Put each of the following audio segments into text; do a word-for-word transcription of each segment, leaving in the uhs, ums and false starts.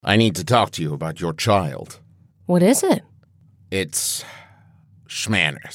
I need to talk to you about your child. What is it? It's schmanners.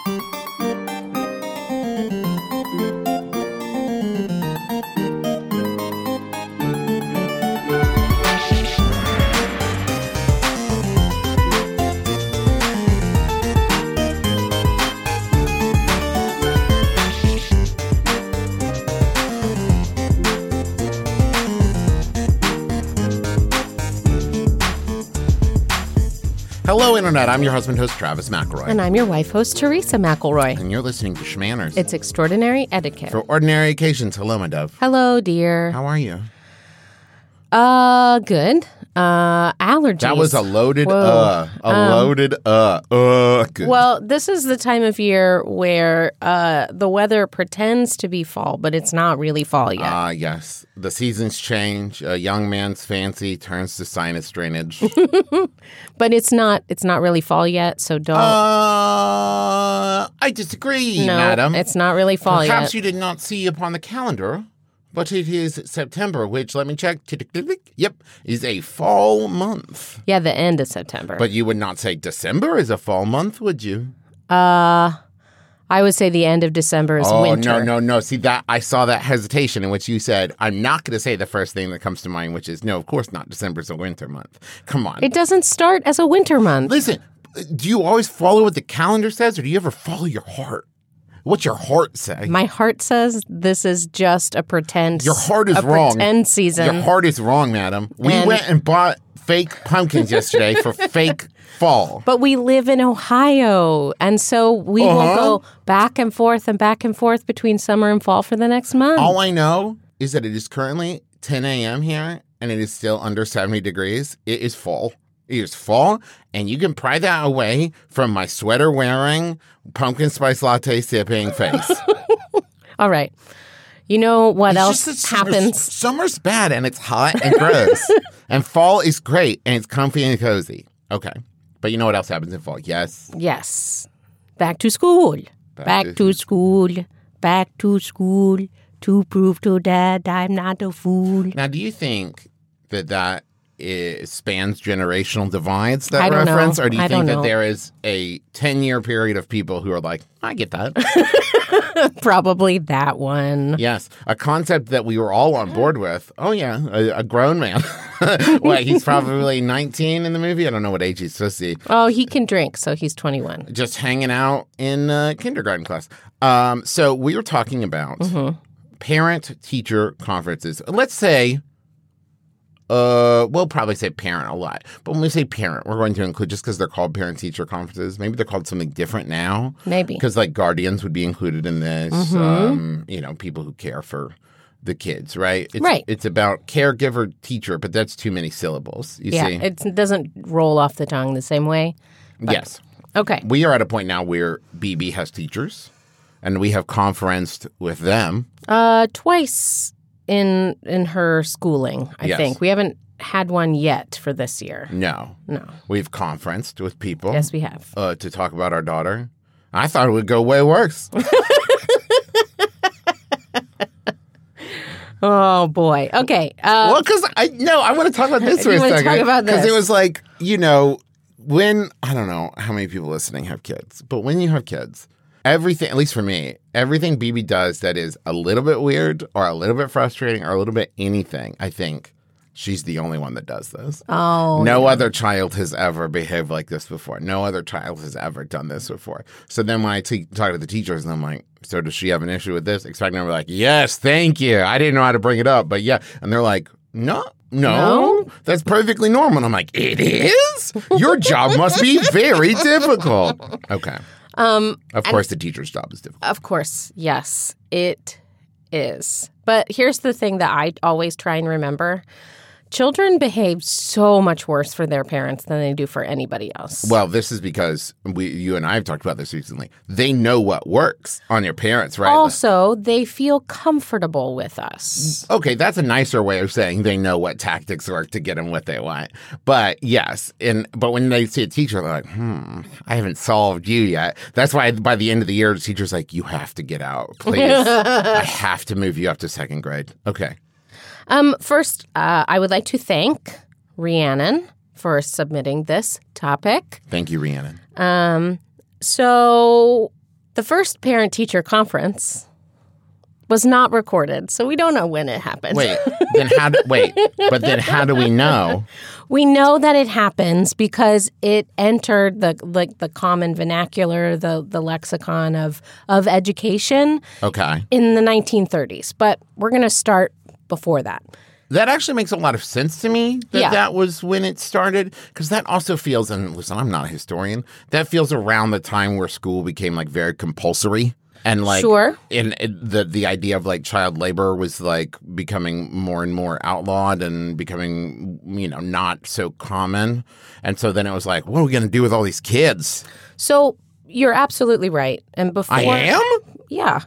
Hello, Internet. I'm your husband, host Travis McElroy. And I'm your wife, host Teresa McElroy. And you're listening to Schmanners. It's extraordinary etiquette. For ordinary occasions. Hello, my dove. Hello, dear. How are you? Uh, good. Uh, allergies. That was a loaded Whoa. uh. A Um, loaded uh. Uh, good. Well, this is the time of year where uh, the weather pretends to be fall, but it's not really fall yet. Ah, uh, yes. The seasons change. A young man's fancy turns to sinus drainage. But it's not It's not really fall yet, so don't. Uh, I disagree, no, madam. it's not really fall Perhaps yet. you did not see upon the calendar, but it is September, which, let me check, yep, is a fall month. Yeah, the end of September. But you would not say December is a fall month, would you? Uh, I would say the end of December is oh, winter. no, no, no. See, that I saw that hesitation in which you said, I'm not going to say the first thing that comes to mind, which is, no, of course not. December is a winter month. Come on. It doesn't start as a winter month. Listen, do you always follow what the calendar says, or do you ever follow your heart? What's your heart say? My heart says this is just a pretend. Your heart is a wrong. Pretend season. Your heart is wrong, madam. We And- went and bought fake pumpkins yesterday for fake fall. But we live in Ohio, and so we Uh-huh. will go back and forth and back and forth between summer and fall for the next month. All I know is that it is currently ten a.m. here, and it is still under seventy degrees. It is fall. It is fall, and you can pry that away from my sweater-wearing, pumpkin spice latte sipping face. All right. You know what It's else just that summer's- happens? Summer's bad, and it's hot and gross. And fall is great, and it's comfy and cozy. Okay. But you know what else happens in fall? Yes. Yes. Back to school. Back Back, to- to school. Back to school. To prove to Dad I'm not a fool. Now, do you think that that is, spans generational divides, that I don't know. reference? Or do you I think don't that know. there is a ten-year period of people who are like, I get that. Probably that one. Yes. A concept that we were all on board with. Oh, yeah. A, a grown man. What, he's probably nineteen in the movie? I don't know what age he's supposed to be. Oh, he can drink, so he's twenty-one. Just hanging out in uh, kindergarten class. Um, so we were talking about Mm-hmm. parent-teacher conferences. Let's say, uh, we'll probably say parent a lot. But when we say parent, we're going to include, just because they're called parent-teacher conferences, maybe they're called something different now. Maybe. Because, like, guardians would be included in this. Mm-hmm. Um, you know, people who care for the kids, right? It's, Right. It's about caregiver, teacher, but that's too many syllables, you Yeah, see? it doesn't roll off the tongue the same way. Yes. Okay. We are at a point now where B B has teachers, and we have conferenced with them. Uh, twice in in her schooling, I Yes. think. We haven't had one yet for this year. No. No. We've conferenced with people Yes, we have. uh, to talk about our daughter. I thought it would go way worse. Oh, boy. Okay. Uh, Well, because I no, I want to talk about this for You a wanna second. talk about Because it this. was like, you know, when, I don't know how many people listening have kids, but when you have kids, everything, at least for me, everything B B does that is a little bit weird or a little bit frustrating or a little bit anything, I think she's the only one that does this. oh, No other child has ever behaved like this before. No other child has ever done this before. So then when I t- talk to the teachers, and I'm like, so does she have an issue with this? Expecting them to be like, yes, thank you. I didn't know how to bring it up, but yeah. And they're like, no, no, No? that's perfectly normal. And I'm like, it is? Your job must be very difficult. Okay. Um, Of course, the teacher's job is difficult. of course, yes, it is. But here's the thing that I always try and remember. Children behave so much worse for their parents than they do for anybody else. Well, this is because we, you and I have talked about this recently. They know what works on your parents, right? Also, they feel comfortable with us. Okay, that's a nicer way of saying they know what tactics work to get them what they want. But yes, and but when they see a teacher, they're like, hmm, I haven't solved you yet. That's why by the end of the year, the teacher's like, you have to get out, please. I have to move you up to second grade. Okay. Um, first, uh, I would like to thank Rhiannon, for submitting this topic. Thank you, Rhiannon. Um, so the first parent-teacher conference was not recorded, so we don't know when it happened. Wait, then how do, wait, but then how do we know? We know that it happens because it entered the like the common vernacular, the the lexicon of of education Okay. in the nineteen thirties. But we're going to start before that. That actually makes a lot of sense to me that Yeah. that was when it started. Because that also feels, and listen, I'm not a historian, that feels around the time where school became like very compulsory. And like, Sure. and it, the the idea of like child labor was like becoming more and more outlawed and becoming, you know, not so common. And so then it was like, what are we going to do with all these kids? So you're absolutely right. And before I am? Yeah.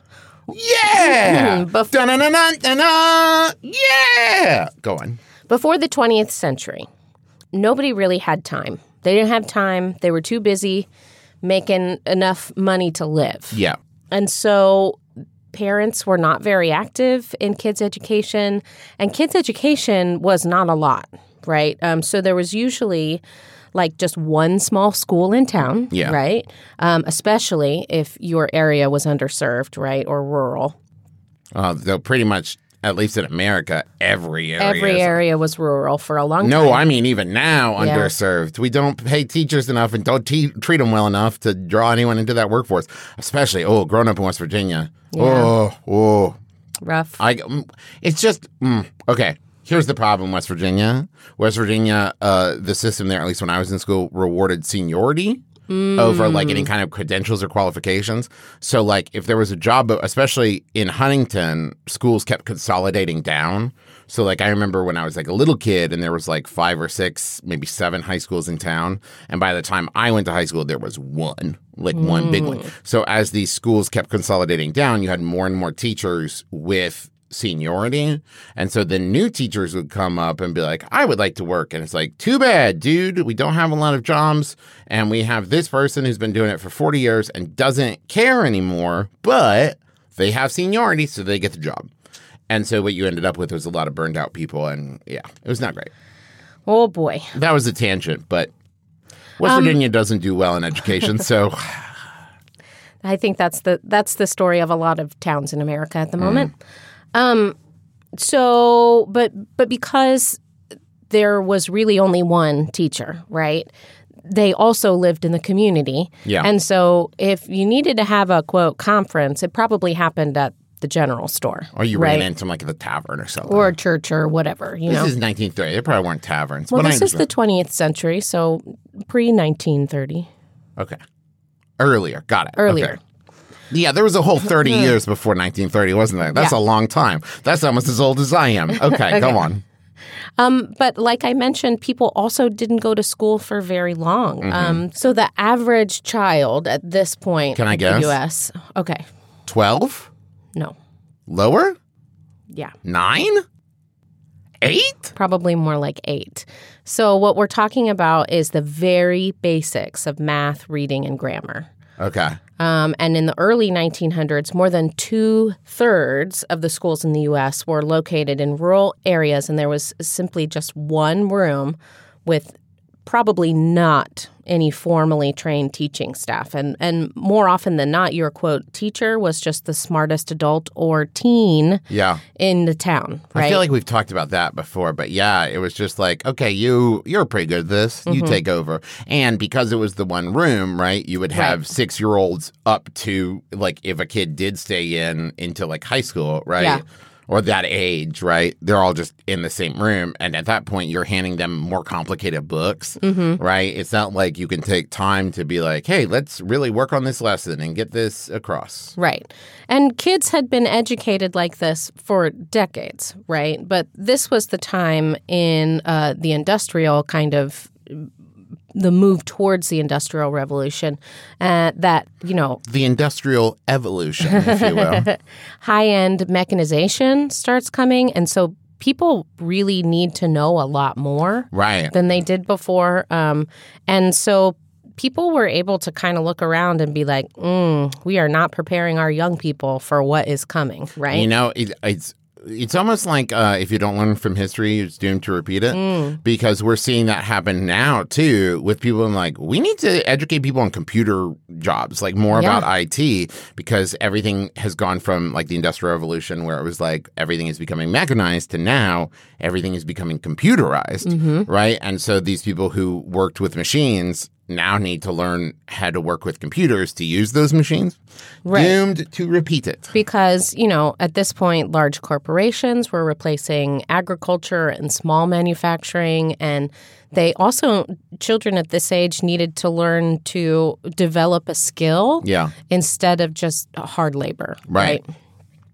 Yeah. Bef- Dun-dun-dun-dun-dun. Yeah. Go on. Before the twentieth century, nobody really had time. They didn't have time. They were too busy making enough money to live. Yeah. And so parents were not very active in kids' education, and kids' education was not a lot, right? Um, so there was usually like just one small school in town, Yeah. right? Um, especially if your area was underserved, right, or rural. Uh, though pretty much, at least in America, every area. Every is- area was rural for a long time. No, I mean even now, Yeah. underserved. We don't pay teachers enough and don't te- treat them well enough to draw anyone into that workforce. Especially, oh, growing up in West Virginia. Yeah. Oh, oh. Rough. I, mm, it's just, mm, okay, here's the problem, West Virginia. West Virginia, uh, the system there, at least when I was in school, rewarded seniority over like any kind of credentials or qualifications. So like if there was a job, especially in Huntington, schools kept consolidating down. So like I remember when I was like a little kid and there was like five or six, maybe seven high schools in town. And by the time I went to high school, there was one, like one big one. So as these schools kept consolidating down, you had more and more teachers with seniority. And so the new teachers would come up and be like, I would like to work. And it's like, too bad, dude. We don't have a lot of jobs. And we have this person who's been doing it for forty years and doesn't care anymore, but they have seniority, so they get the job. And so what you ended up with was a lot of burned out people. And yeah, it was not great. Oh, boy. That was a tangent, but West Um, Virginia doesn't do well in education. So I think that's the that's the story of a lot of towns in America at the moment. Um, so, but but because there was really only one teacher, right? They also lived in the community, Yeah. And so, if you needed to have a quote conference, it probably happened at the general store, or you right? ran into like the tavern or something. or a church or whatever. You this know, is nineteen thirty. There probably weren't taverns. well, but I this is the understand. twentieth century, so pre nineteen thirty. Okay. Earlier. Got it. Earlier. Okay. Yeah, there was a whole thirty years before nineteen thirty, wasn't there? That's Yeah. a long time. That's almost as old as I am. Okay, go on. Um, but like I mentioned, people also didn't go to school for very long. Mm-hmm. Um, so the average child at this point Can I in guess? the U S Okay, twelve? no. Lower? Yeah, Nine? Eight? probably more like eight. So what we're talking about is the very basics of math, reading, and grammar. Okay. Um, and in the early nineteen hundreds, more than two-thirds of the schools in the U S were located in rural areas, and there was simply just one room with probably not any formally trained teaching staff. And and more often than not, your, quote, teacher was just the smartest adult or teen Yeah. in the town, right? I feel like we've talked about that before, but yeah, it was just like, okay, you you're pretty good at this. Mm-hmm. You take over. And because it was the one room, right, you would have Right. six-year-olds up to like if a kid did stay in into like high school, right? Yeah. Or that age, right? They're all just in the same room. And at that point, you're handing them more complicated books, Mm-hmm. right? It's not like you can take time to be like, hey, let's really work on this lesson and get this across. Right. And kids had been educated like this for decades, right? But this was the time in uh, the industrial kind of the move towards the Industrial Revolution uh, that, you know, The industrial evolution, if you will. high-end mechanization starts coming. And so people really need to know a lot more Right. than they did before. Um, and so people were able to kind of look around and be like, mm, we are not preparing our young people for what is coming, right? You know, it, it's it's almost like uh, if you don't learn from history, it's doomed to repeat it. Mm. Because we're seeing that happen now, too, with people in like, we need to educate people on computer jobs, like more yeah. about I T, because everything has gone from like the Industrial Revolution, where it was like everything is becoming mechanized, to now everything is becoming computerized, mm-hmm. right? And so these people who worked with machines now need to learn how to work with computers to use those machines. Right. Doomed to repeat it. Because, you know, at this point, large corporations were replacing agriculture and small manufacturing. And they also, children at this age needed to learn to develop a skill yeah. instead of just hard labor. Right. right?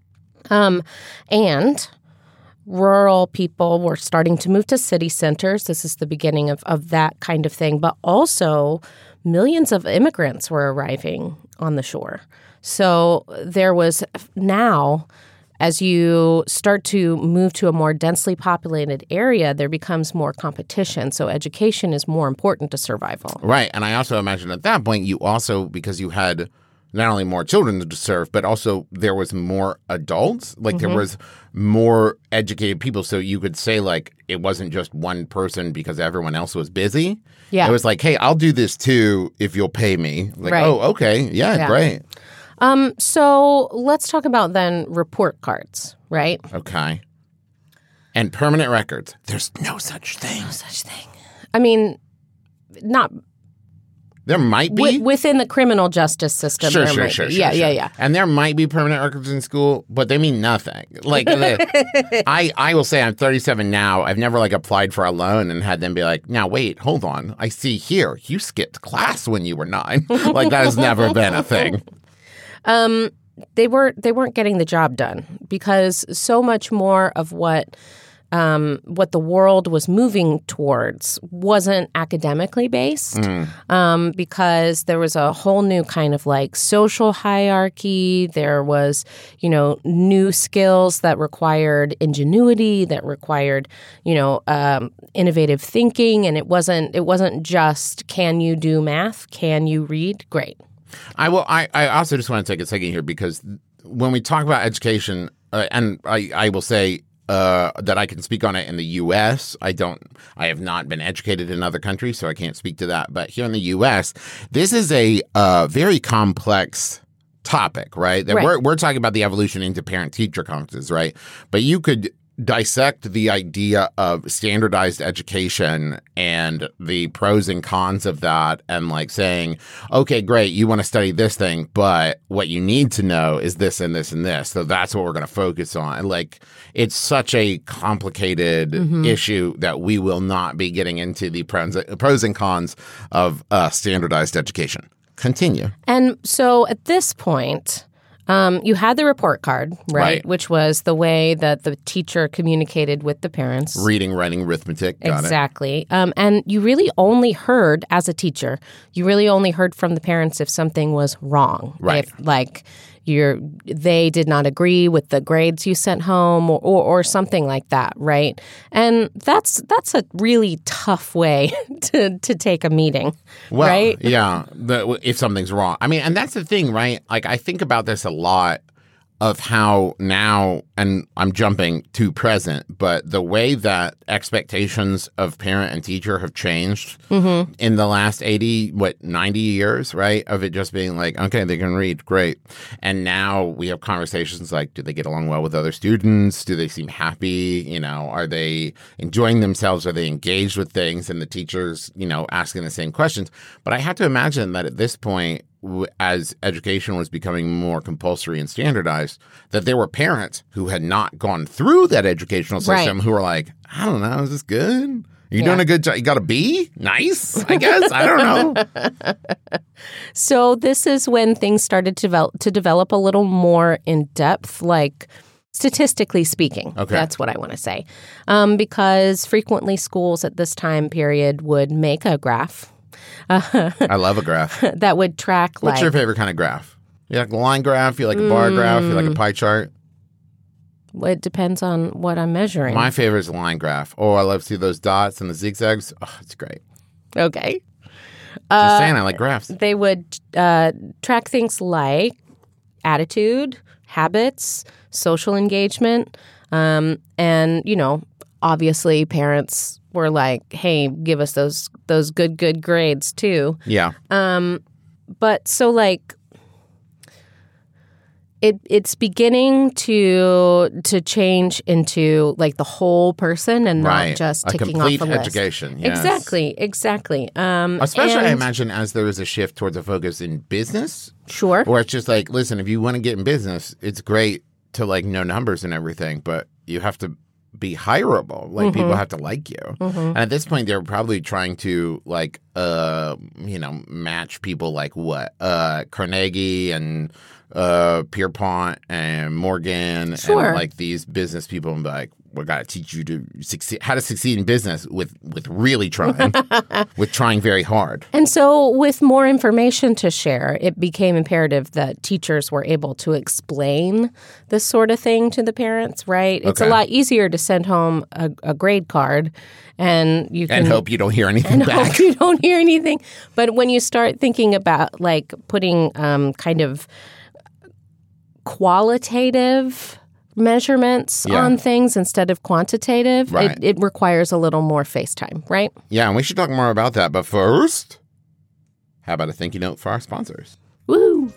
Um, and... rural people were starting to move to city centers. This is the beginning of, of that kind of thing. But also, millions of immigrants were arriving on the shore. So there was now, as you start to move to a more densely populated area, there becomes more competition. So education is more important to survival. Right. And I also imagine at that point, you also, because you had not only more children to serve, but also there was more adults. Like mm-hmm. there was more educated people. So you could say like it wasn't just one person because everyone else was busy. Yeah. It was like, hey, I'll do this too if you'll pay me. Like, right. oh, okay. Yeah, yeah, great. Um, so let's talk about then report cards, right? Okay. And permanent records. There's no such thing. No such thing. I mean, not... There might be. W- within the criminal justice system. Sure, there sure, might sure, be. sure. Yeah, sure. yeah, yeah. And there might be permanent records in school, but they mean nothing. Like, the, I, I will say I'm thirty-seven now. I've never, like, applied for a loan and had them be like, now, wait, hold on. I see here, you skipped class when you were nine. Like, that has never been a thing. Um, they, were, they weren't getting the job done because so much more of what... Um, what the world was moving towards wasn't academically based mm. um, because there was a whole new kind of like social hierarchy. There was, you know, new skills that required ingenuity, that required, you know, um, innovative thinking. And it wasn't it wasn't just, can you do math? Can you read? Great. I will. I, I also just want to take a second here because when we talk about education, uh, and I, I will say, Uh, that I can speak on it in the U S. I don't, I have not been educated in other countries, so I can't speak to that. But here in the U S, this is a uh, very complex topic, right? That right. We're, we're talking about the evolution into parent-teacher conferences, right? But you could dissect the idea of standardized education and the pros and cons of that and like saying, okay, great, you want to study this thing, but what you need to know is this and this and this. So that's what we're going to focus on. And like, it's such a complicated mm-hmm. issue that we will not be getting into the pros, pros and cons of uh, standardized education. Continue. And so at this point... Um, you had the report card, right, right, which was the way that the teacher communicated with the parents. Reading, writing, arithmetic. Got exactly. It. Um, and you really only heard, as a teacher, you really only heard from the parents if something was wrong. Right. If, like, you're, they did not agree with the grades you sent home or, or, or something like that, right? And that's that's a really tough way to, to take a meeting, well, right? Yeah, the, if something's wrong. I mean, and that's the thing, right? Like, I think about this a lot of how now, and I'm jumping to present, but the way that expectations of parent and teacher have changed mm-hmm. in the last eighty, what, ninety years, right? Of it just being like, okay, they can read, great. And now we have conversations like, do they get along well with other students? Do they seem happy? You know, are they enjoying themselves? Are they engaged with things? And the teachers, you know, asking the same questions. But I have to imagine that at this point, as education was becoming more compulsory and standardized, that there were parents who had not gone through that educational system right. who were like, I don't know, is this good? Are you yeah. doing a good job? You got a B? Nice, I guess. I don't know. So this is when things started to develop, to develop a little more in depth, like statistically speaking. Okay. That's what I want to say. Um, because frequently schools at this time period would make a graph. Uh, I love a graph. That would track like... What's your favorite kind of graph? You like a line graph? You like a bar mm, graph? You like a pie chart? It depends on what I'm measuring. My favorite is a line graph. Oh, I love to see those dots and the zigzags. Oh, it's great. Okay. Just uh, saying, I like graphs. They would uh, track things like attitude, habits, social engagement, Um, and, you know, obviously parents were like, hey, give us those those good, good grades too. Yeah. Um, but so like it it's beginning to to change into like the whole person and not Right. just A ticking off complete a list. education. Yes. Exactly, exactly. Um, Especially, I and- imagine, as there is a shift towards a focus in business, Sure. where it's just like, listen, if you want to get in business, it's great to like know numbers and everything, but you have to be hireable. Like Mm-hmm. people have to like you. And at this point, they're probably trying to like, uh, you know, match people like what, uh, Carnegie and uh, Pierpont and Morgan Sure. and like these business people, and be like, we got to teach you to succeed, how to succeed in business with with really trying, with trying very hard. And so, with more information to share, it became imperative that teachers were able to explain this sort of thing to the parents, right? It's Okay. a lot easier to send home a, a grade card and you can And hope you don't hear anything and back. hope you don't hear anything. But when you start thinking about like putting um, kind of qualitative measurements Yeah. on things instead of quantitative, Right. it, it requires a little more face time, right? Yeah, and we should talk more about that. But first, how about a thank you note for our sponsors? Woo!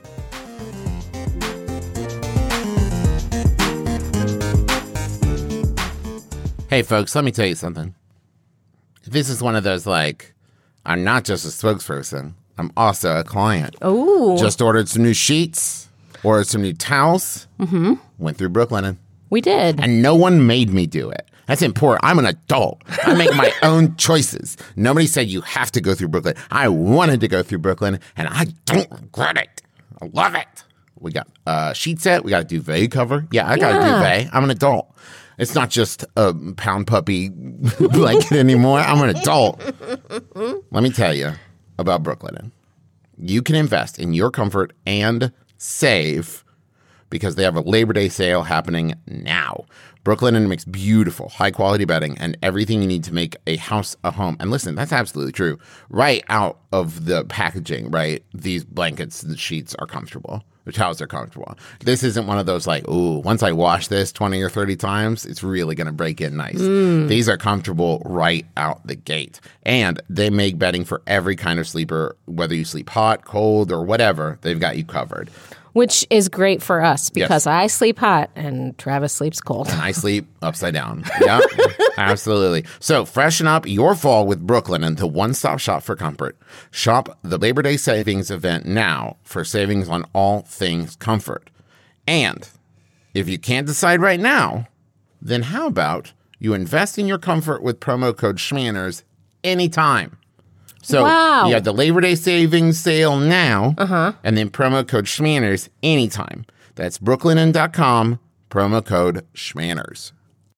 Hey, folks, let me tell you something. This is one of those, like, I'm not just a spokesperson, I'm also a client. Oh, Just ordered some new sheets, ordered some new towels, mm-hmm. went through Brooklinen, we did. and no one made me do it. That's important. I'm an adult. I make my own choices. Nobody said you have to go through Brooklyn. I wanted to go through Brooklyn, and I don't regret it. I love it. We got a sheet set. We got a duvet cover. Yeah, I got Yeah. a duvet. I'm an adult. It's not just a pound puppy blanket anymore. I'm an adult. Let me tell you about Brooklinen. You can invest in your comfort and save because they have a Labor Day sale happening now. Brooklinen makes beautiful, high-quality bedding and everything you need to make a house a home. And listen, that's absolutely true. Right out of the packaging, right, these blankets and sheets are comfortable. The towels are comfortable. This isn't one of those like, ooh, once I wash this twenty or thirty times, it's really going to break in nice. These are comfortable right out the gate. And they make bedding for every kind of sleeper, whether you sleep hot, cold, or whatever, they've got you covered. Which is great for us because Yes. I sleep hot and Travis sleeps cold. And I sleep upside down. Yeah, absolutely. So freshen up your fall with Brooklinen, the one-stop shop for comfort. Shop the Labor Day savings event now for savings on all things comfort. And if you can't decide right now, then how about you invest in your comfort with promo code Schmanners anytime? So Wow. you have the Labor Day savings sale now, uh-huh. and then promo code Schmanners anytime. That's brooklinen dot com, promo code Schmanners.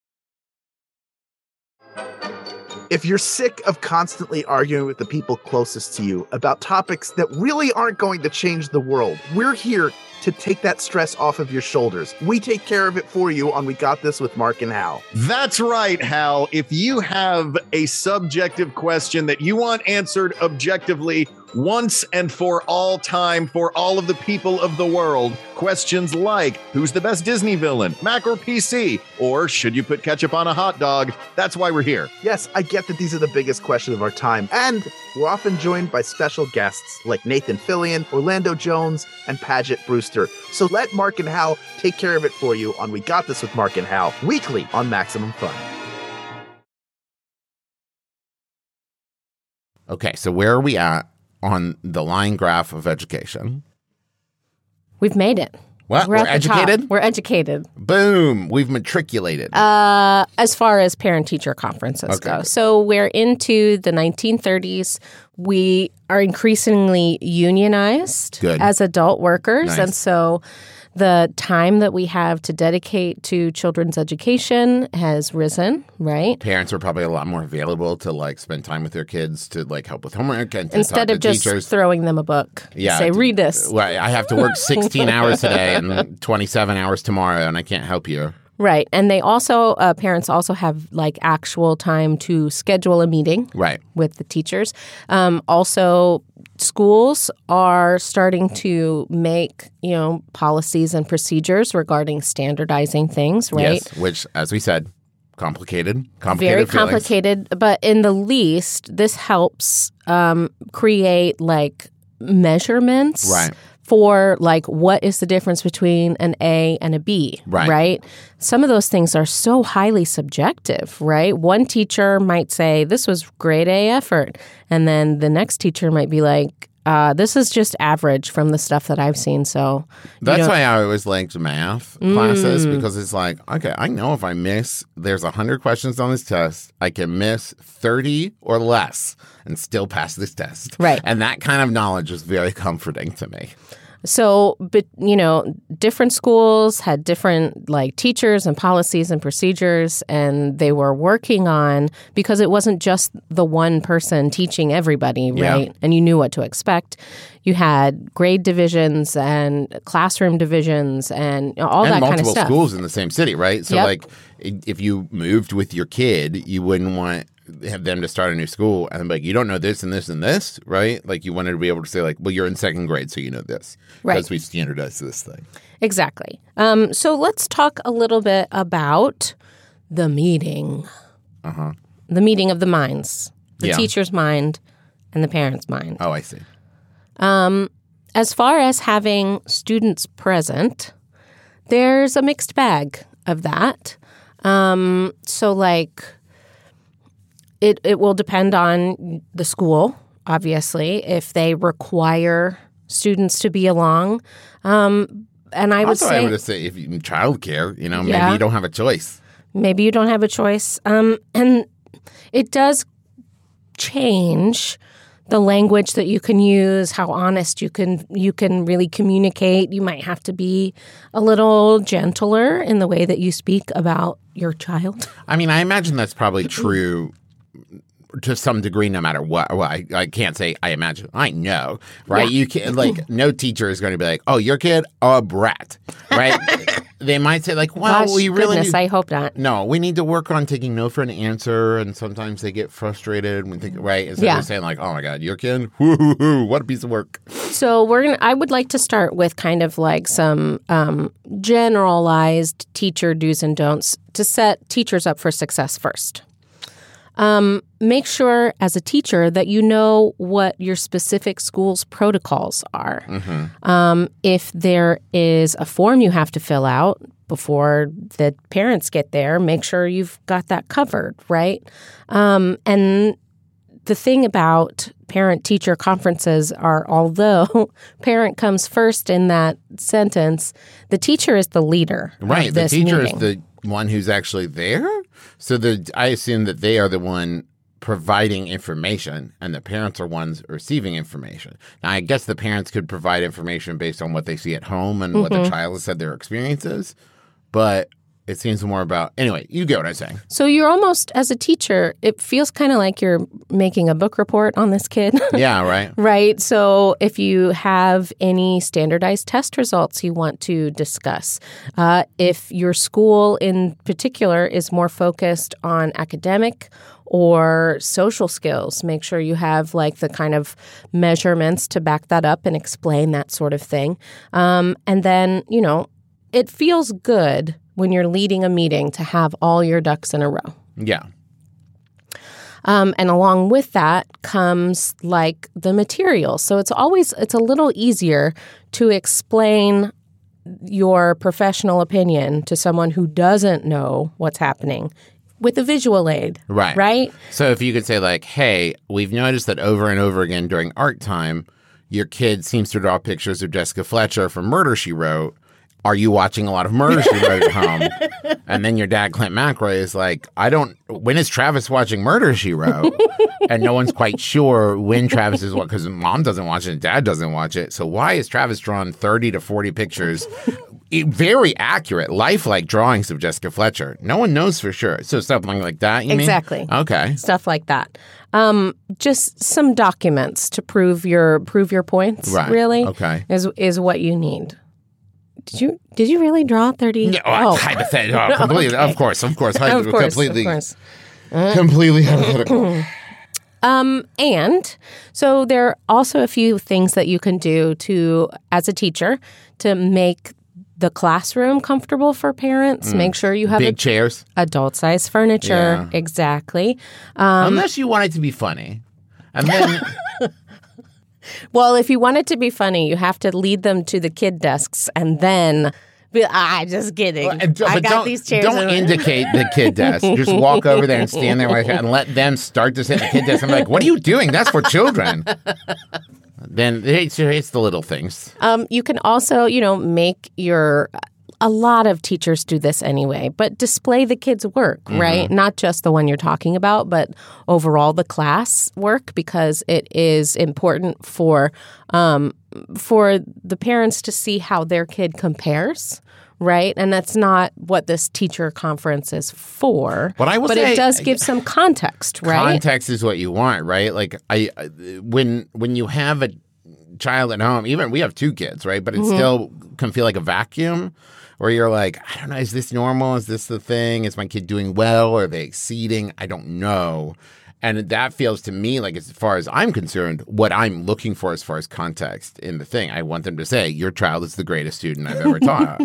If you're sick of constantly arguing with the people closest to you about topics that really aren't going to change the world, we're here to take that stress off of your shoulders. We take care of it for you on We Got This with Mark and Hal. That's right, Hal. If you have a subjective question that you want answered objectively once and for all time for all of the people of the world, questions like, who's the best Disney villain, Mac or P C? Or should you put ketchup on a hot dog? That's why we're here. Yes, I get that these are the biggest questions of our time, and we're often joined by special guests like Nathan Fillion, Orlando Jones, and Paget Brewster. So let Mark and Hal take care of it for you on We Got This with Mark and Hal, weekly on Maximum Fun. Okay, so where are we at on the line graph of education? We've made it. What? We're, We're at the top. educated? We're educated. Boom, we've matriculated. Uh, as far as parent-teacher conferences Okay, go. good. So we're into the nineteen thirties. We are increasingly unionized Good. as adult workers. Nice. And so the time that we have to dedicate to children's education has risen, right? Parents are probably a lot more available to like spend time with their kids to like help with homework and to Instead talk of to just teachers. throwing them a book. Yeah, Say, to- read this. Well, I have to work sixteen hours today and twenty-seven hours tomorrow, and I can't help you. Right. And they also, uh, parents also have like actual time to schedule a meeting Right. with the teachers. Um, also, schools are starting to make, you know, policies and procedures regarding standardizing things, right? Yes, which, as we said, complicated. Complicated Very feelings. complicated. But in the least, this helps um, create like measurements. Right. For like, what is the difference between an A and a B, Right. right? Some of those things are so highly subjective, right? One teacher might say, this was grade A effort. And then the next teacher might be like, uh, this is just average from the stuff that I've seen. So you That's don't- why I always liked math classes, because it's like, okay, I know if I miss, there's one hundred questions on this test, I can miss thirty or less and still pass this test. Right. And that kind of knowledge was very comforting to me. So, but you know, different schools had different like teachers and policies and procedures, and they were working on, because it wasn't just the one person teaching everybody, Yeah. right? And you knew what to expect. You had grade divisions and classroom divisions and all and that kind of multiple stuff. schools in the same city, right? So, Yep. like, i- if you moved with your kid, you wouldn't want have them to start a new school and be like, you don't know this and this and this, right? Like, you wanted to be able to say, like, well, you're in second grade, so you know this. Right. Because we standardized this thing. Exactly. Um, so let's talk a little bit about the meeting. Uh-huh. The meeting of the minds, the Yeah. teacher's mind and the parent's mind. Oh, I see. As far as having students present, there's a mixed bag of that. Um, so, like, it it will depend on the school, obviously, if they require students to be along. Um, and I would Also, say I would say if you childcare, you know, maybe Yeah. you don't have a choice. maybe you don't have a choice. Um, and it does change the language that you can use, how honest you can you can really communicate. You might have to be a little gentler in the way that you speak about your child. I mean, I imagine that's probably true to some degree, no matter what. Well, I, I can't say I imagine. I know, right? Yeah. You can't, like, no teacher is going to be like, oh, your kid, a brat, right? They might say, like, well, Gosh, we really goodness, need- I hope not. No, we need to work on taking no for an answer, and sometimes they get frustrated when think right. Instead Yeah. of saying like, "Oh my God, your kid, woo-hoo-hoo, what a piece of work." So we're gonna. I would like to start with kind of like some um, generalized teacher do's and don'ts to set teachers up for success first. Um, make sure as a teacher that you know what your specific school's protocols are. Um, if there is a form you have to fill out before the parents get there, make sure you've got that covered, right? Um, and the thing about parent-teacher conferences are, although parent comes first in that sentence, the teacher is the leader Right, of the this teacher meeting. is the one who's actually there. So the I assume that they are the one providing information, and the parents are ones receiving information. Now, I guess the parents could provide information based on what they see at home and what Mm-hmm. the child has said their experience is, but it seems more about anyway. You get what I'm saying? So you're almost, as a teacher, it feels kind of like you're making a book report on this kid. Yeah, right. Right. So if you have any standardized test results you want to discuss, uh, if your school in particular is more focused on academic or social skills, make sure you have like the kind of measurements to back that up and explain that sort of thing. Um, and then, you know, it feels good when you're leading a meeting to have all your ducks in a row. Yeah. Um, and along with that comes like the material. So it's always, it's a little easier to explain your professional opinion to someone who doesn't know what's happening with a visual aid. Right. Right? So if you could say like, hey, we've noticed that over and over again during art time, your kid seems to draw pictures of Jessica Fletcher from Murder, She Wrote. Are you watching a lot of Murder, She Wrote at home? And then your dad, Clint McRae, is like, I don't, when is Travis watching Murder, She Wrote? And no one's quite sure when Travis is, because mom doesn't watch it and dad doesn't watch it. So why is Travis drawn thirty to forty pictures? It- very accurate, lifelike drawings of Jessica Fletcher. No one knows for sure. So something like that, you Exactly. mean? Okay. Stuff like that. Um, just some documents to prove your prove your points. Right. Really, Okay. is is what you need. Did you did you really draw thirty? Yeah, oh, hypothetical. Oh, completely. Okay. Of course, of course. Of course, completely, of course. completely hypothetical. Um, and so there are also a few things that you can do to, as a teacher, to make the classroom comfortable for parents. Mm. Make sure you have Big chairs, adult-sized furniture. Yeah. Exactly. Um, unless you want it to be funny, and then. well, if you want it to be funny, you have to lead them to the kid desks and then. Be, ah, just kidding. Well, and don't- I but got don't, these chairs. Don't in- indicate the kid desk. Just walk over there and stand there like that and let them start to sit in the kid desk. I'm like, what are you doing? That's for children. Then it's, it's the little things. Um, you can also, you know, make your. A lot of teachers do this anyway, but display the kids' work, Mm-hmm. right? Not just the one you're talking about, but overall the class work, because it is important for um, for the parents to see how their kid compares. Right. And that's not what this teacher conference is for. But I will but say- it does give some context, right? Context is what you want, right? Like I, I- when when you have a child at home, even we have two kids, right? But it Mm-hmm. still can feel like a vacuum where you're like, I don't know, is this normal? Is this the thing? Is my kid doing well? Are they exceeding? I don't know. And that feels to me like, as far as I'm concerned, what I'm looking for as far as context in the thing. I want them to say, your child is the greatest student I've ever taught.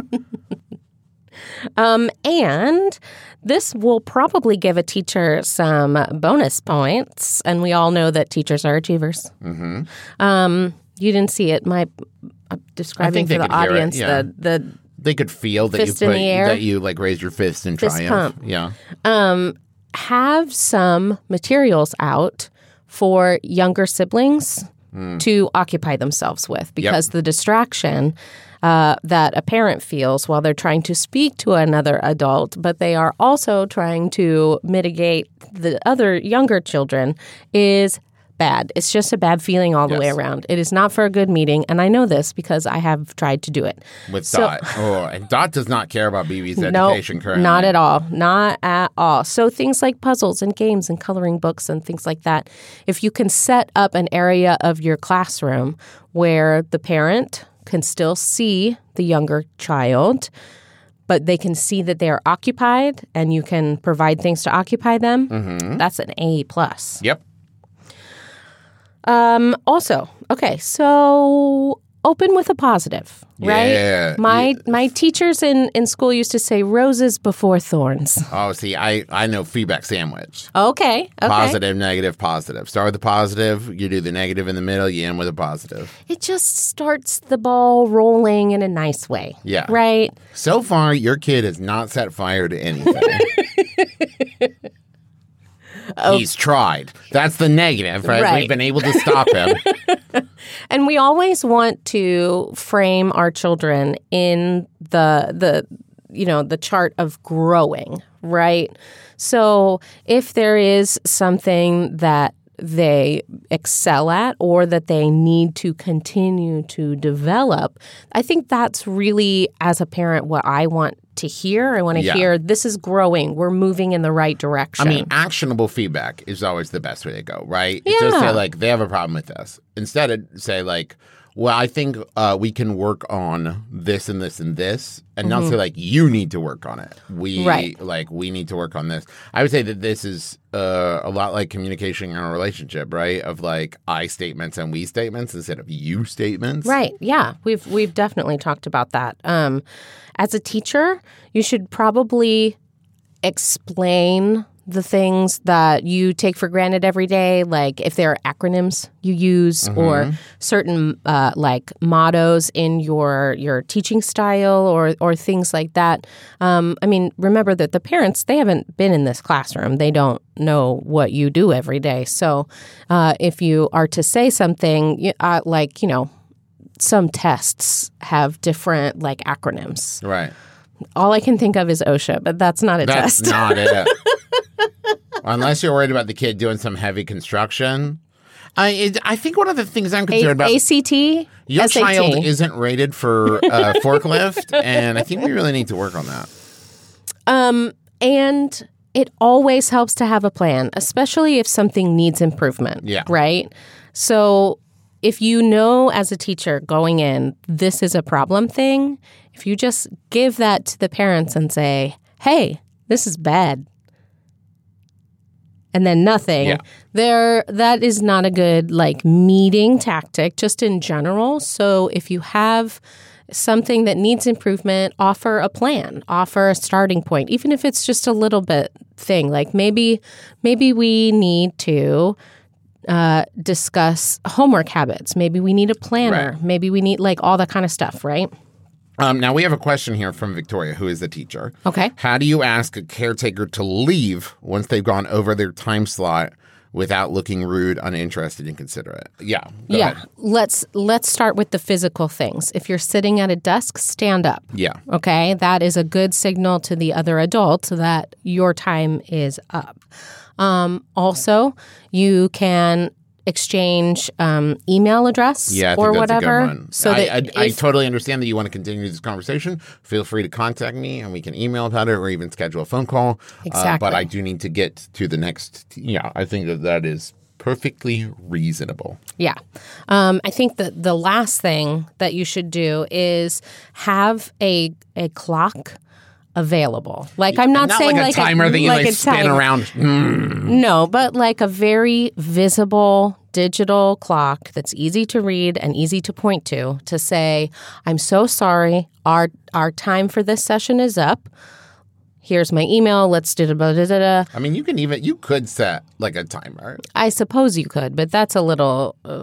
Um, and this will probably give a teacher some bonus points. And we all know that teachers are achievers. Mm-hmm. Um, you didn't see it. My uh, describing they for the could hear it, audience yeah. the the They could feel that you Fist in put, the air. that you like raised your fist in Fist triumph. pump. Yeah. um, have some materials out for younger siblings to occupy themselves with, because the distraction uh, that a parent feels while they're trying to speak to another adult, but they are also trying to mitigate the other younger children, is bad. It's just a bad feeling all the way Yes. around. It is not for a good meeting, and I know this because I have tried to do it. With So- Dot. Oh, and Dot does not care about B B's No, education currently. not at all. Not at all. So things like puzzles and games and coloring books and things like that. If you can set up an area of your classroom where the parent can still see the younger child, but they can see that they are occupied and you can provide things to occupy them, Mm-hmm. that's an A plus. Yep. Um, also, okay, so open with a positive, right? Yeah. My my teachers in, in school used to say roses before thorns. Oh, see, I, I know feedback sandwich. Okay, okay. Positive, negative, positive. Start with the positive. You do the negative in the middle. You end with a positive. It just starts the ball rolling in a nice way. Yeah. Right? So far, your kid has not set fire to anything. He's tried. That's the negative, right? Right. We've been able to stop him. And we always want to frame our children in the the you know, the chart of growing, right? So if there is something that they excel at or that they need to continue to develop, I think that's really, as a parent, what I want to hear. I want to Yeah. hear this is growing. We're moving in the right direction. I mean, actionable feedback is always the best way to go, right? Just Yeah. say, like, they have a problem with this. Instead of say, like, well, I think uh, we can work on this and this and this, and not say, like, you need to work on it. We, Right. like, we need to work on this. I would say that this is uh, a lot like communication in a relationship, right? Of, like, I statements and we statements instead of you statements. Right. Yeah. We've we've definitely talked about that. Um, as a teacher, you should probably explain the things that you take for granted every day, like if there are acronyms you use or certain uh, like mottos in your your teaching style or or things like that. Um, I mean, remember that the parents, they haven't been in this classroom. They don't know what you do every day. So uh, if you are to say something you- uh, like, you know, some tests have different like acronyms. Right. All I can think of is OSHA, but that's not a That's test. not it. Unless you're worried about the kid doing some heavy construction. I it, I think one of the things I'm concerned A- about. A C T, Your S A T. child isn't rated for uh, forklift, and I think we really need to work on that. Um, and it always helps to have a plan, especially if something needs improvement. Yeah. Right. So if you know as a teacher going in, this is a problem thing, if you just give that to the parents and say, hey, this is bad, and then nothing, Yeah. there that is not a good like meeting tactic just in general. So if you have something that needs improvement, offer a plan, offer a starting point, even if it's just a little bit thing. Like maybe maybe we need to uh, discuss homework habits. Maybe we need a planner. Right. Maybe we need like all that kind of stuff, right? Um, now, we have a question here from Victoria, who is the teacher. Okay. How do you ask a caretaker to leave once they've gone over their time slot without looking rude, uninterested, inconsiderate? Yeah. Go yeah. ahead. Let's let's start with the physical things. If you're sitting at a desk, stand up. Yeah. Okay? That is a good signal to the other adult that your time is up. Um, also, you can exchange um, email address Yeah, I or think that's whatever. a good one. So I, that I, I if- totally understand that you want to continue this conversation. Feel free to contact me, and we can email about it or even schedule a phone call. Exactly. Uh, but I do need to get to the next. Yeah, I think that that is perfectly reasonable. Yeah. Um, I think that the last thing that you should do is have a a clock available. Like I'm not, Not saying like a like timer that you like, a spin timer. around. Mm. No, but like a very visible digital clock that's easy to read and easy to point to to say, I'm so sorry, our our time for this session is up. Here's my email. Let's do da da da da. I mean, you can even you could set like a timer. I suppose you could, but that's a little. Uh,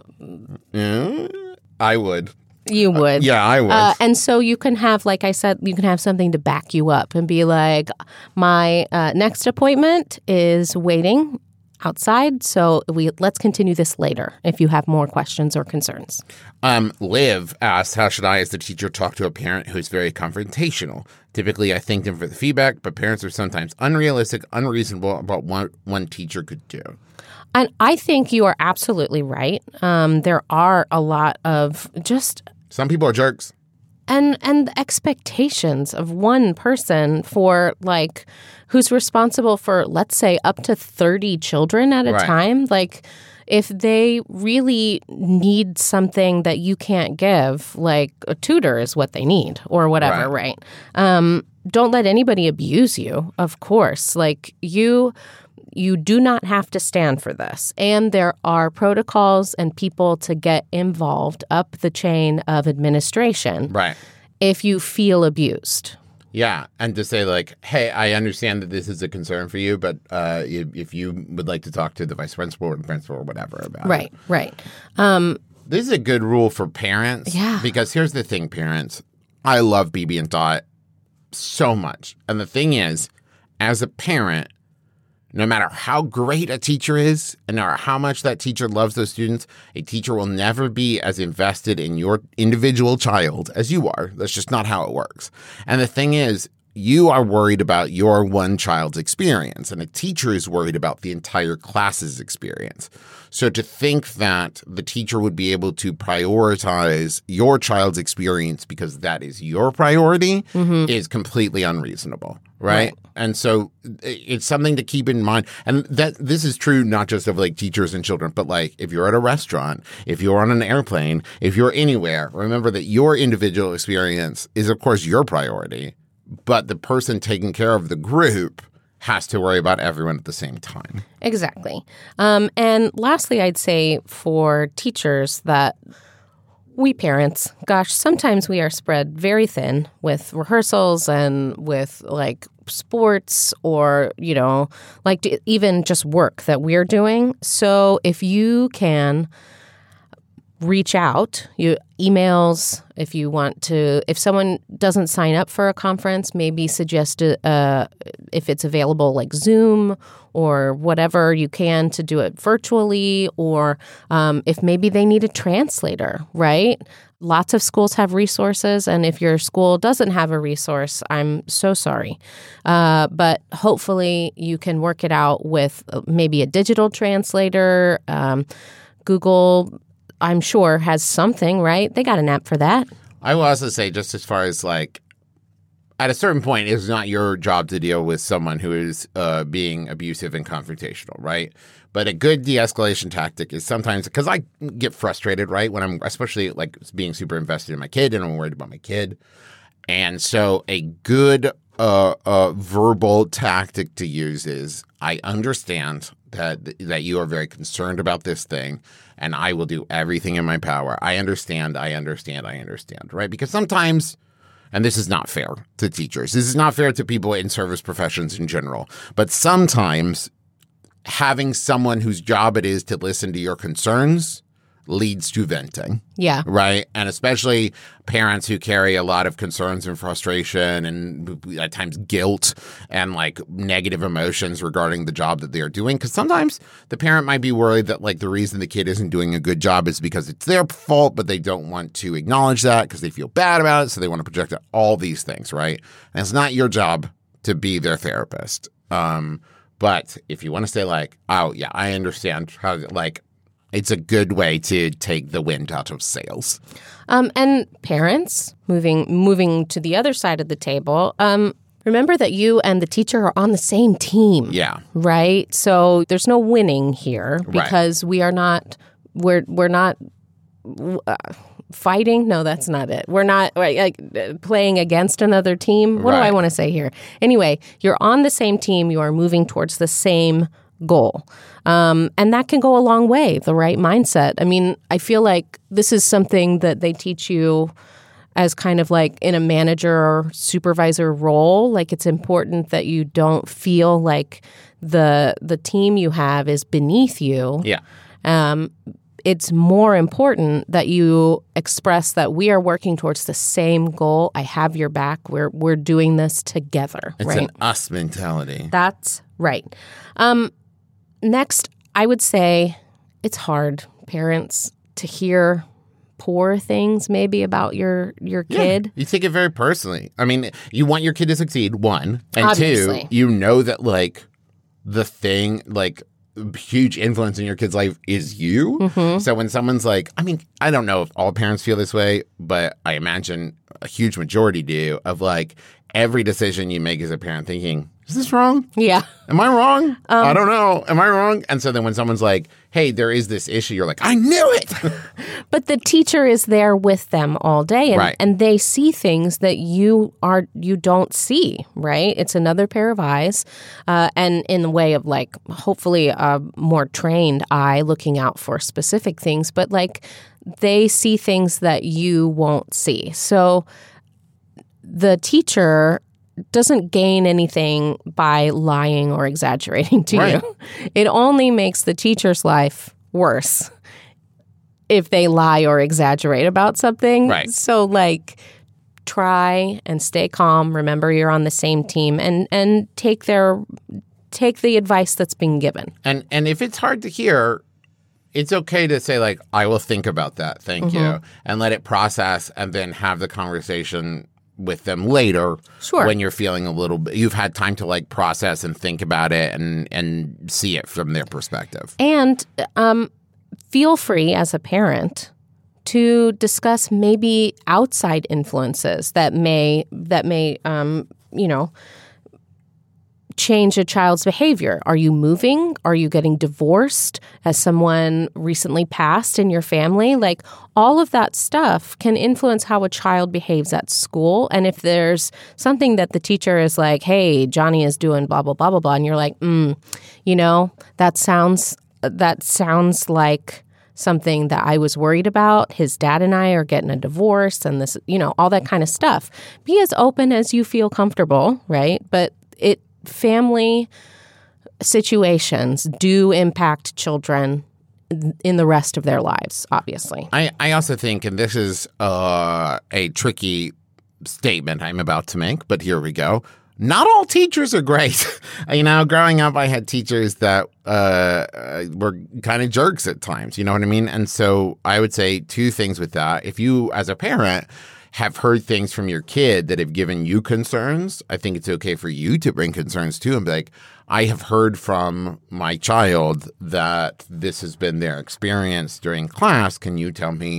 Mm, I would. you would. Yeah, I would. Uh, and so you can have, like I said, you can have something to back you up and be like, my uh, next appointment is waiting outside, so we let's continue this later if you have more questions or concerns. Um, Liv asked, how should I, as the teacher, talk to a parent who's very confrontational? Typically, I thank them for the feedback, but parents are sometimes unrealistic, unreasonable about what one teacher could do. And I think you are absolutely right. Um, there are a lot of just Some people are jerks. and and the expectations of one person for like who's responsible for, let's say, up to thirty children at a Right. time. Like if they really need something that you can't give, like a tutor is what they need or whatever, right? Um, don't let anybody abuse you, of course. Like you you do not have to stand for this. And there are protocols and people to get involved up the chain of administration Right. if you feel abused. Yeah, and to say like, hey, I understand that this is a concern for you, but uh, if, if you would like to talk to the vice principal or the principal or whatever about Right, it. right. Um, This is a good rule for parents. Yeah. Because here's the thing, parents. I love B B and Dot so much. And the thing is, as a parent, no matter how great a teacher is and no matter how much that teacher loves those students, a teacher will never be as invested in your individual child as you are. That's just not how it works. And the thing is, you are worried about your one child's experience, and a teacher is worried about the entire class's experience. So to think that the teacher would be able to prioritize your child's experience because that is your priority is completely unreasonable, right? Right. And so it's something to keep in mind. And that this is true not just of like teachers and children, but like if you're at a restaurant, if you're on an airplane, if you're anywhere, remember that your individual experience is, of course, your priority. But the person taking care of the group has to worry about everyone at the same time. Exactly. Um, and lastly, I'd say for teachers that we parents, gosh, sometimes we are spread very thin with rehearsals and with like sports or, you know, like d- even just work that we're doing. So if you can reach out, you emails, if you want to, if someone doesn't sign up for a conference, maybe suggest uh, if it's available like Zoom or whatever you can to do it virtually, or um, if maybe they need a translator, right? Lots of schools have resources, and if your school doesn't have a resource, I'm so sorry. Uh, but hopefully you can work it out with maybe a digital translator. Um, Google, I'm sure, has something, right? They got an app for that. I will also say, just as far as like at a certain point, it's not your job to deal with someone who is uh, being abusive and confrontational, right? But a good de-escalation tactic is sometimes, because I get frustrated, right, when I'm especially like being super invested in my kid and I'm worried about my kid. And so a good uh, uh, verbal tactic to use is, I understand that that you are very concerned about this thing, and I will do everything in my power. I understand, I understand, I understand, right? Because sometimes, and this is not fair to teachers, this is not fair to people in service professions in general, but sometimes having someone whose job it is to listen to your concerns leads to venting. Yeah. Right? And especially parents who carry a lot of concerns and frustration and at times guilt and like negative emotions regarding the job that they're doing. Because sometimes the parent might be worried that like the reason the kid isn't doing a good job is because it's their fault, but they don't want to acknowledge that because they feel bad about it. So they want to project out all these things, right? And it's not your job to be their therapist. Um, but if you want to say like, oh, yeah, I understand how, like, it's a good way to take the wind out of sails. Um, and parents, moving moving to the other side of the table, um, remember that you and the teacher are on the same team. Yeah. Right? So there's no winning here because right. we are not, we're, we're not uh, fighting. No, that's not it. We're not like playing against another team. What right. do I want to say here? Anyway, you're on the same team. You are moving towards the same goal. Um, and that can go a long way, the right mindset. I mean, I feel like this is something that they teach you as kind of like in a manager or supervisor role. Like it's important that you don't feel like the the team you have is beneath you. Yeah. Um, it's more important that you express that we are working towards the same goal. I have your back. We're we're doing this together. It's right? an us mentality. That's right. Um, Next, I would say it's hard, parents, to hear poor things maybe about your your kid. Yeah, you take it very personally. I mean, you want your kid to succeed, one. And Obviously. two, you know that, like, the thing, like, huge influence in your kid's life is you. Mm-hmm. So when someone's like, I mean, I don't know if all parents feel this way, but I imagine a huge majority do, of, like, every decision you make as a parent thinking, is this wrong? Yeah. Am I wrong? Um, I don't know. Am I wrong? And so then when someone's like, hey, there is this issue, you're like, I knew it. But the teacher is there with them all day and, right. and they see things that you are you don't see, right? It's another pair of eyes. Uh, and in the way of like hopefully a more trained eye looking out for specific things, but like they see things that you won't see. So the teacher doesn't gain anything by lying or exaggerating to right. you. It only makes the teacher's life worse if they lie or exaggerate about something. Right. So, like, try and stay calm. Remember, you're on the same team, and and take their take the advice that's being given. And and if it's hard to hear, it's okay to say like, I will think about that. Thank mm-hmm. you, and let it process, and then have the conversation with them later. Sure. When you're feeling a little bit, you've had time to like process and think about it and and see it from their perspective. And um, feel free as a parent to discuss maybe outside influences that may that may um, you know change a child's behavior. Are you moving? Are you getting divorced? Has someone recently passed in your family? Like all of that stuff can influence how a child behaves at school. And if there's something that the teacher is like, hey, Johnny is doing blah, blah, blah, blah, blah, and you're like, mm, you know, that sounds that sounds like something that I was worried about. His dad and I are getting a divorce and this, you know, all that kind of stuff. Be as open as you feel comfortable, right? But it family situations do impact children in the rest of their lives, obviously. I, I also think, and this is uh, a tricky statement I'm about to make, but here we go. Not all teachers are great. You know, growing up, I had teachers that uh, were kind of jerks at times. You know what I mean? And so I would say two things with that. If you, as a parent, have heard things from your kid that have given you concerns, I think it's okay for you to bring concerns to and be like, I have heard from my child that this has been their experience during class. Can you tell me,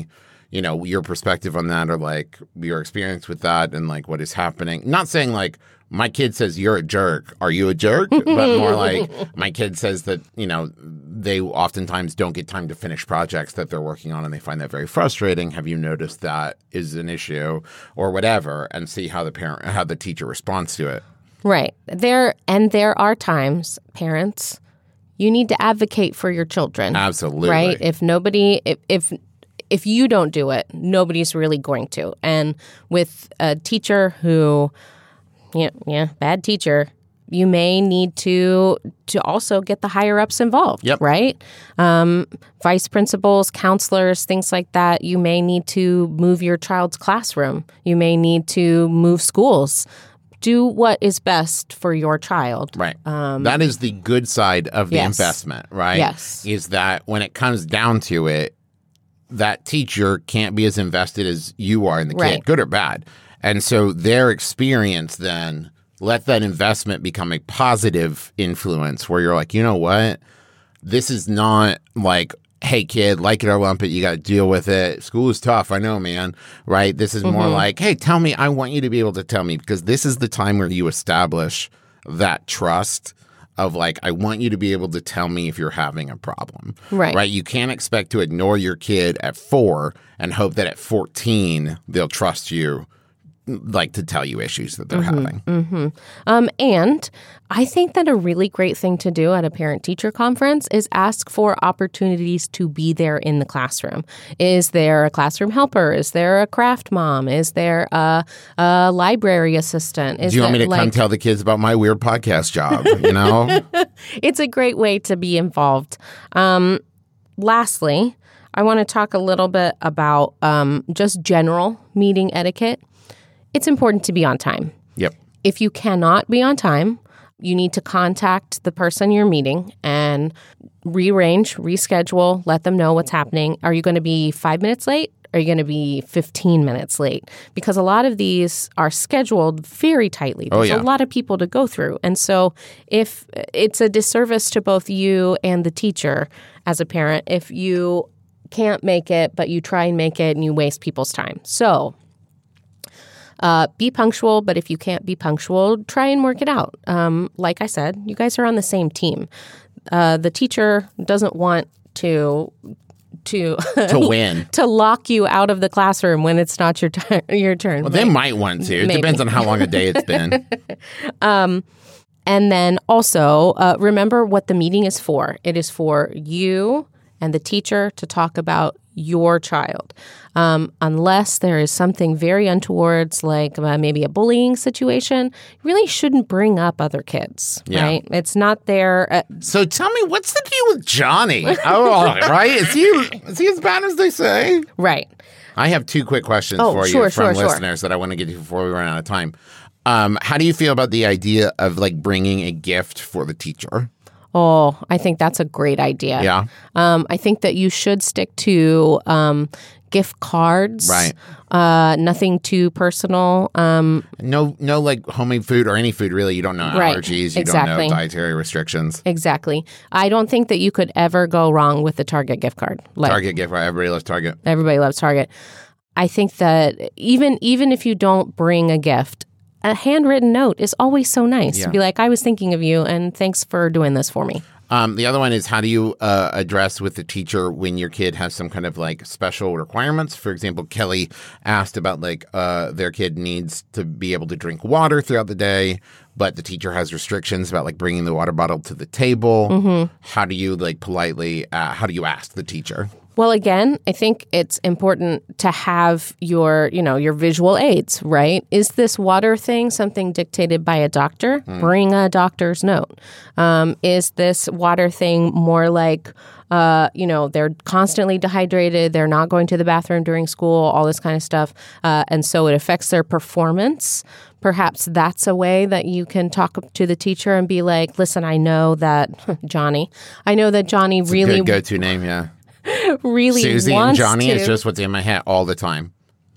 you know, your perspective on that or like your experience with that and like what is happening. Not saying like my kid says you're a jerk. Are you a jerk? But more like my kid says that, you know, they oftentimes don't get time to finish projects that they're working on and they find that very frustrating. Have you noticed that is an issue or whatever, and see how the parent, how the teacher responds to it. Right. There and there are times, parents, you need to advocate for your children. Absolutely. Right? If nobody if if if you don't do it, nobody's really going to. And with a teacher who yeah, yeah, bad teacher, you may need to to also get the higher ups involved, yep. right? Um, vice principals, counselors, things like that. You may need to move your child's classroom. You may need to move schools. Do what is best for your child. Right. Um, that is the good side of the yes. investment, right? Yes. Is that when it comes down to it, that teacher can't be as invested as you are in the kid, right. good or bad. And so their experience then, let that investment become a positive influence where you're like, you know what? This is not like, hey, kid, like it or lump it, you got to deal with it. School is tough. I know, man. Right? This is mm-hmm. more like, hey, tell me. I want you to be able to tell me, because this is the time where you establish that trust of like, I want you to be able to tell me if you're having a problem. Right. Right? You can't expect to ignore your kid at four and hope that at fourteen they'll trust you, like, to tell you issues that they're mm-hmm, having. Mm-hmm. Um, and I think that a really great thing to do at a parent-teacher conference is ask for opportunities to be there in the classroom. Is there a classroom helper? Is there a craft mom? Is there a, a library assistant? Is do you want there, me to like, come tell the kids about my weird podcast job, you know? It's a great way to be involved. Um, lastly, I want to talk a little bit about um, just general meeting etiquette. It's important to be on time. Yep. If you cannot be on time, you need to contact the person you're meeting and rearrange, reschedule, let them know what's happening. Are you going to be five minutes late? Are you going to be fifteen minutes late? Because a lot of these are scheduled very tightly. There's oh, yeah. a lot of people to go through. And so if it's a disservice to both you and the teacher as a parent, if you can't make it, but you try and make it and you waste people's time. So Uh, be punctual, but if you can't be punctual, try and work it out. Um, like I said, you guys are on the same team. Uh, the teacher doesn't want to to to win to lock you out of the classroom when it's not your turn. Your turn. Well, they might want to. It Maybe. Depends on how long a day it's been. um, and then also uh, remember what the meeting is for. It is for you and the teacher to talk about your child. Um, unless there is something very untowards, like uh, maybe a bullying situation, you really shouldn't bring up other kids, yeah. right? It's not their... Uh, so tell me, what's the deal with Johnny? Oh, right? Is he, is he as bad as they say? Right. I have two quick questions oh, for sure, you from sure, listeners sure. that I want to get to before we run out of time. Um, how do you feel about the idea of like bringing a gift for the teacher? Oh, I think that's a great idea. Yeah. Um, I think that you should stick to um, gift cards. Right. Uh, nothing too personal. Um, no, no, like homemade food or any food, really. You don't know right. allergies. You exactly. don't know dietary restrictions. Exactly. I don't think that you could ever go wrong with the Target gift card. Like, Target gift card. Everybody loves Target. Everybody loves Target. I think that even even if you don't bring a gift, a handwritten note is always so nice. Yeah. To be like, I was thinking of you, and thanks for doing this for me. Um, the other one is, how do you uh, address with the teacher when your kid has some kind of like special requirements? For example, Kelly asked about like uh, their kid needs to be able to drink water throughout the day, but the teacher has restrictions about like bringing the water bottle to the table. Mm-hmm. How do you like politely, uh, how do you ask the teacher? Well, again, I think it's important to have your, you know, your visual aids, right? Is this water thing something dictated by a doctor? Mm. Bring a doctor's note. Um, is this water thing more like, uh, you know, they're constantly dehydrated, they're not going to the bathroom during school, all this kind of stuff, uh, and so it affects their performance? Perhaps that's a way that you can talk to the teacher and be like, listen, I know that Johnny, I know that Johnny it's really... a good go-to name, yeah. really Susie wants and Johnny to, is just what's in my head all the time.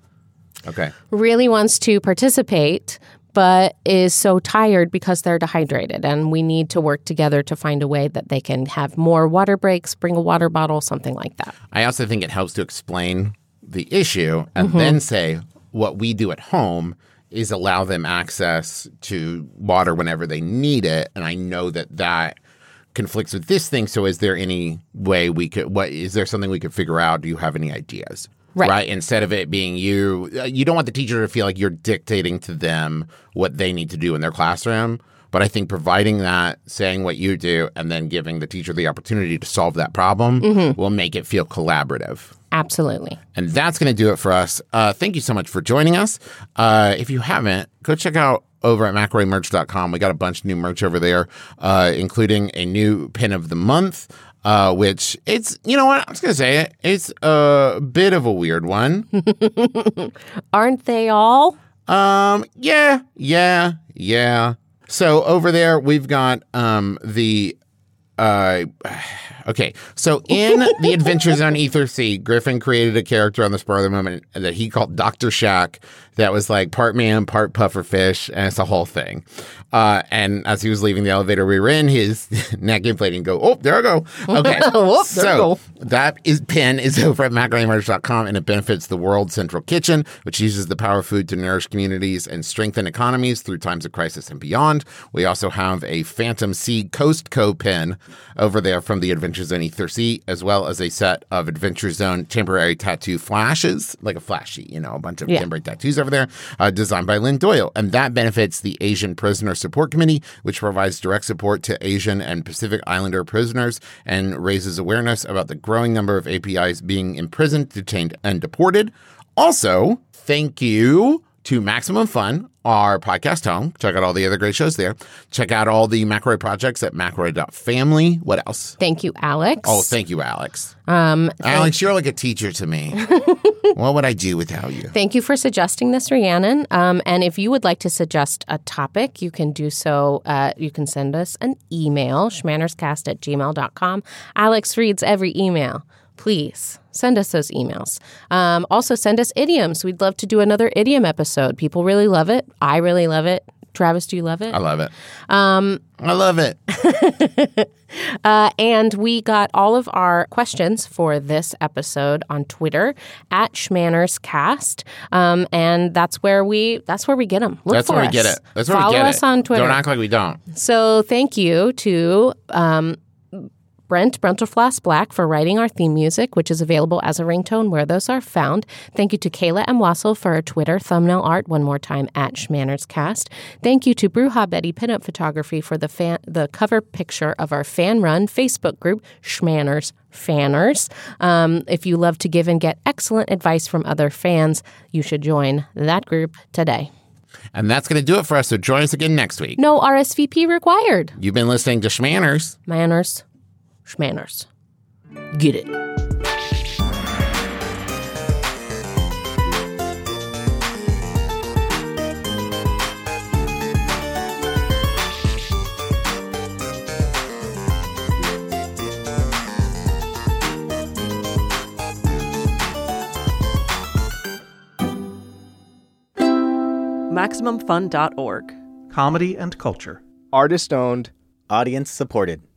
Okay. Really wants to participate, but is so tired because they're dehydrated. And we need to work together to find a way that they can have more water breaks, bring a water bottle, something like that. I also think it helps to explain the issue and mm-hmm. then say what we do at home is allow them access to water whenever they need it. And I know that that conflicts with this thing. So is there any way we could, what, is there something we could figure out? Do you have any ideas? Right. right. Instead of it being you, you don't want the teacher to feel like you're dictating to them what they need to do in their classroom. But I think providing that, saying what you do, and then giving the teacher the opportunity to solve that problem mm-hmm. will make it feel collaborative. Absolutely. And that's going to do it for us. Uh, thank you so much for joining us. Uh, if you haven't, go check out over at McElroy Merch dot com. We got a bunch of new merch over there, uh, including a new pin of the month, uh, which it's, you know what, I'm just going to say it. It's a bit of a weird one. Aren't they all? Um, yeah, yeah, yeah. So over there, we've got um, the uh, okay. So in the Adventures on Ether Sea, Griffin created a character on the spur of the moment that he called Doctor Shack. That was like part man, part pufferfish, and it's a whole thing. Uh, and as he was leaving the elevator we were in, his neck inflated and go, oh, there I go. Okay. Whoop, so there I go. that is pin is over at McElroy Merch dot com, and it benefits the World Central Kitchen, which uses the power of food to nourish communities and strengthen economies through times of crisis and beyond. We also have a Phantom Sea Coast Co pin over there from the Adventure Zone Ether Sea, as well as a set of Adventure Zone temporary tattoo flashes, like a flash sheet, you know, a bunch of yeah. temporary tattoos over there, uh, designed by Lynn Doyle. And that benefits the Asian Prisoner Support Committee, which provides direct support to Asian and Pacific Islander prisoners and raises awareness about the growing number of A P Is being imprisoned, detained, and deported. Also, thank you to Maximum Fun, our podcast home. Check out all the other great shows there. Check out all the McElroy projects at McElroy dot family. What else? Thank you, Alex. Oh, thank you, Alex. Um, Alex, you're like a teacher to me. What would I do without you? Thank you for suggesting this, Rhiannon. Um, and if you would like to suggest a topic, you can do so. Uh, you can send us an email, schmannerscast at gmail dot com. Alex reads every email. Please send us those emails. Um, also, send us idioms. We'd love to do another idiom episode. People really love it. I really love it. Travis, do you love it? I love it. Um, I love it. uh, and we got all of our questions for this episode on Twitter at SchmannersCast, um, and that's where we that's where we get them. Look that's for where us. we get it. That's where Follow we get us it. on Twitter. Don't act like we don't. So thank you to Um, Brent Bruntelflass Black for writing our theme music, which is available as a ringtone where those are found. Thank you to Kayla M. Wassel for our Twitter thumbnail art, one more time, at SchmannersCast. Thank you to Bruja Betty Pinup Photography for the fan, the cover picture of our fan-run Facebook group, Schmanners Fanners. Um, if you love to give and get excellent advice from other fans, you should join that group today. And that's going to do it for us, so join us again next week. No R S V P required. You've been listening to Schmanners. Manners. Schmanners. Get it. Maximum Fun dot org. Comedy and culture. Artist owned. Audience supported.